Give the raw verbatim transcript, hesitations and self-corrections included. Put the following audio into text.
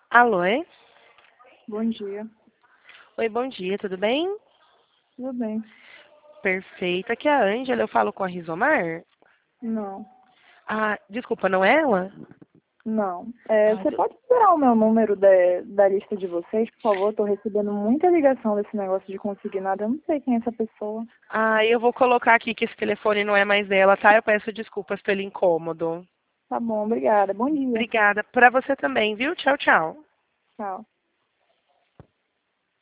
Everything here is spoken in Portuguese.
Alô, é? Bom dia. Oi, bom dia, tudo bem? Tudo bem? Perfeito. Aqui é a Ângela, eu falo com a Rizomar. Não, Ah, desculpa, não é ela? não. É, Ah, você tu- pode tirar o meu número da, da lista de vocês, por favor? Estou recebendo muita ligação desse negócio de conseguir nada. Eu não sei quem é essa pessoa. ah, eu vou colocar aqui que esse telefone não é mais dela, tá? Eu peço desculpas pelo incômodo. Tá bom, obrigada. Bom dia. Obrigada. Pra você também, viu? Tchau, tchau. Tchau.